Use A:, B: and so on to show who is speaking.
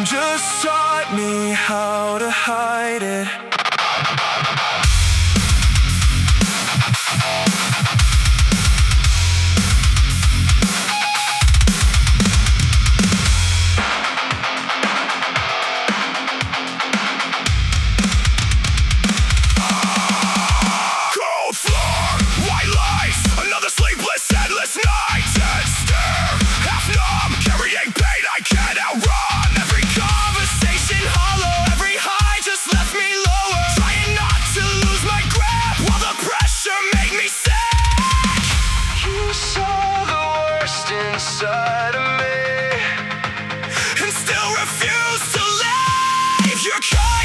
A: just taught me how to hide it.
B: Cold floor, white lights, another sleepless, endless night. Dead stare, half numb, carrying pain I can't outrun. Every conversation hollow, every high just left me lower. Trying not to lose my grip while the pressure made me sick.
A: You saw the worst inside of me,
B: And still refuse to leave. You're kind